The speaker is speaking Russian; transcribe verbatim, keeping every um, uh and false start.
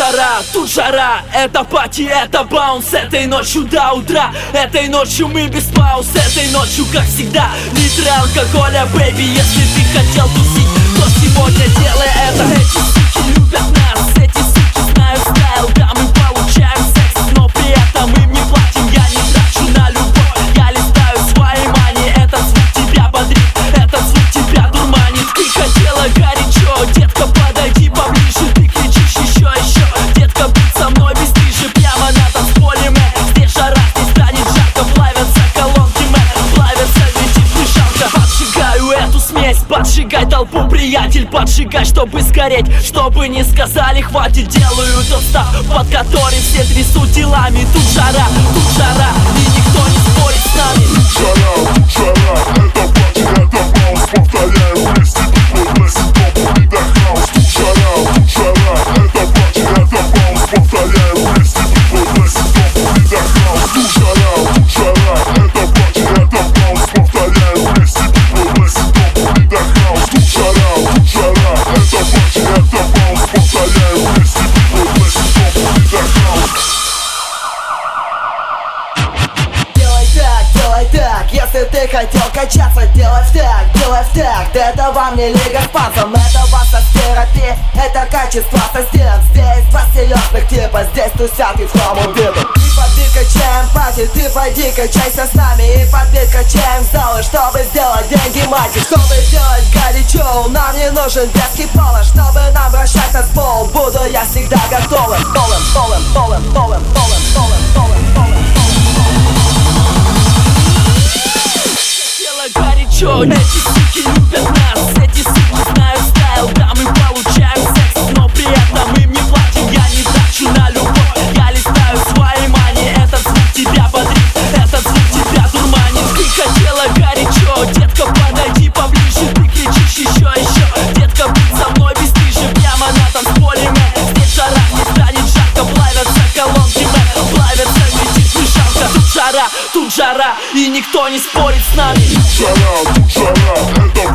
жара, тут жара, это пати, это баунс. Этой ночью до утра, этой ночью мы без пауз. Этой ночью, как всегда, литры алкоголя, бэйби. Если ты хотел тусить, то сегодня делай это. Эти суки любят нас, эти суки знают стайл. Да, мы получаем секс, но при этом им не платим. Я не трачу на любовь, я листаю свои мани. Этот звук тебя бодрит, этот звук тебя дурманит. Ты хотела горячо, детка, подойди поближе. Ты кричишь еще, еще, детка, будь со мной быстрее. Прямо на танцполе, мэ, здесь жара, здесь станет жарко. Плавятся колонки, мэ, плавятся, летит мешалка. Поджигаю эту смесь, поджигай толпу, приятель. Поджигай, чтобы сгореть, чтобы не сказали хватит. Делаю тот став, под который все трясут телами. Тут жара, тут жара, и никто не спорит с нами. Жара, тут жара, это пати, это баунс. Повторяю вместе, people blessing, double in the house. Тут жара, тут жара, это пати, это баунс. Повторяю вместе, people blessing, double in the house. Тут жара, тут жара, это пати, это баунс. Повторяю вместе, people blessing, double in the house. Тут жара, тут жара, это пати, это баунс. Повторяю вместе, people blessing, double in the house. Делай так, делай так, если ты хотел качаться, делай так, делай так. Это вам не лига спасом, это ваша терапия, это качество состав. Здесь два серьезных типа, здесь тусят и в хламу биту. И подбит качаем пати, ты пойди качайся с нами. И подбит качаем залы, чтобы сделать деньги, мать. Чтобы делать горячо, нам не нужен детский пола. Чтобы нам вращать на пол, буду я всегда готовым. Полым, полым, полым, полым, полым, полым, полым, полым. Горячо, эти суки любят нас, эти суки знают стайл. Да, мы получаем секс, но при этом им не платим. Я не трачу на любовь, я листаю свои мани. Этот звук тебя бодрит, этот звук тебя дурманит. Ты хотела горячо, детка, подойди поближе. Ты кричишь еще, еще, детка, будь со мной быстрее. Прямо на танцполе, мэ, здесь жара, не станет жарко. Плавятся колонки, мэ, плавятся, летит мешалка. Тут жара, тут жара, и никто не спорит с нами. Жара, тут жара, это